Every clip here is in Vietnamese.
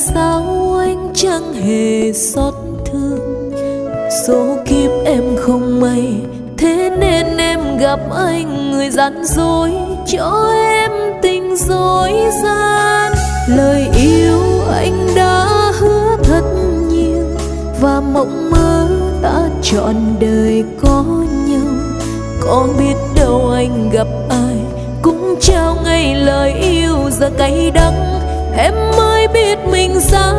sao anh chẳng hề xót thương. Số kiếp em không may, thế nên em gặp anh, người gian dối cho em tình dối gian. Lời yêu anh đã hứa thật nhiều, và mộng mơ ta trọn đời có nhau. Có biết đâu anh gặp ai cũng trao ngay lời yêu, giờ cay đắng em mới biết mình sai.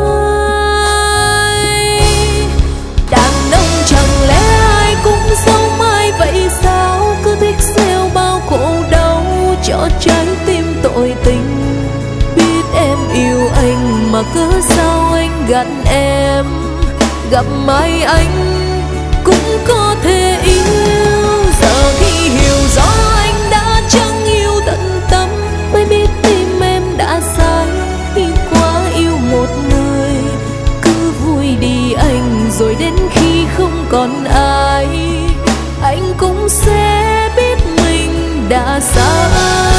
Đàn ông chẳng lẽ ai cũng giống ai vậy sao, cứ thích gieo bao khổ đau cho trái tim tội tình. Biết em yêu anh mà cớ sao anh gạt em, gặp mai anh cũng có thể yêu. Giờ khi hiểu rõ anh đã chẳng yêu tận tâm, mới biết tim em đã sai khi quá yêu một người. Cứ vui đi anh, rồi đến khi không còn ai, anh cũng sẽ biết mình đã sai.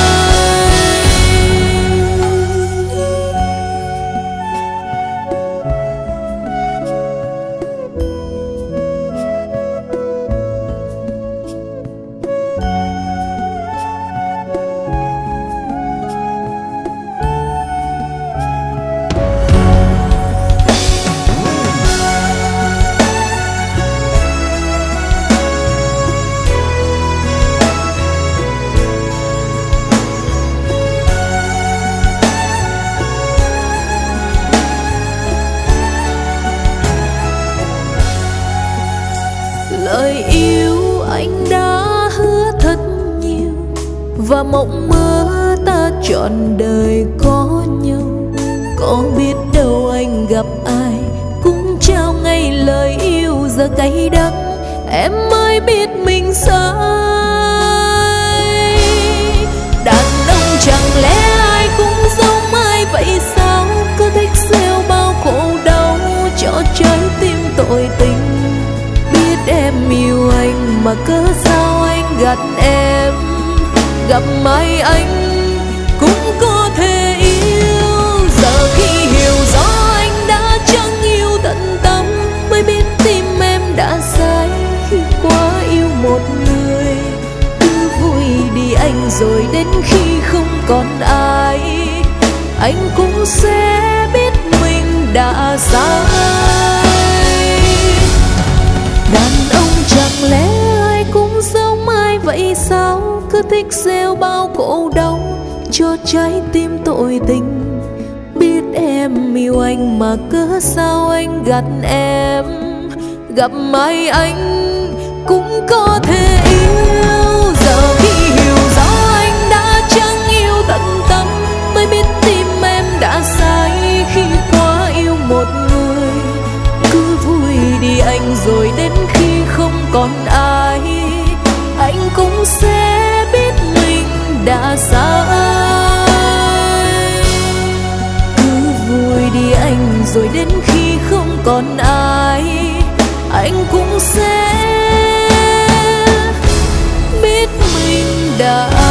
Lời yêu anh đã hứa thật nhiều, và mộng mơ ta trọn đời có nhau. Có biết đâu anh gặp ai cũng trao ngay lời yêu, giờ cay đắng em mới biết mình sai. Đàn ông chẳng lẽ ai cũng giống ai vậy sao, cứ thích gieo bao khổ đau cho trái tim tội tình. Em yêu anh mà cớ sao anh gạt em, gặp mai anh cũng có thể yêu. Giờ khi hiểu rõ anh đã chẳng yêu tận tâm, mới biết tim em đã sai khi quá yêu một người. Cứ vui đi anh, rồi đến khi không còn ai, anh cũng sẽ biết mình đã sai. Đàn ông chẳng lẽ ai cũng giống ai vậy sao, cứ thích gieo bao khổ đau cho trái tim tội tình. Biết em yêu anh mà cớ sao anh gạt em, gặp mai anh cũng có thể yêu. Giờ khi hiểu rõ anh đã chẳng yêu tận tâm, mới biết tim em đã sai khi quá yêu một người. Cứ vui đi anh, rồi đến khi không còn ai, anh cũng sẽ biết mình đã sai. Cứ vui đi anh, rồi đến khi không còn ai, anh cũng sẽ biết mình đã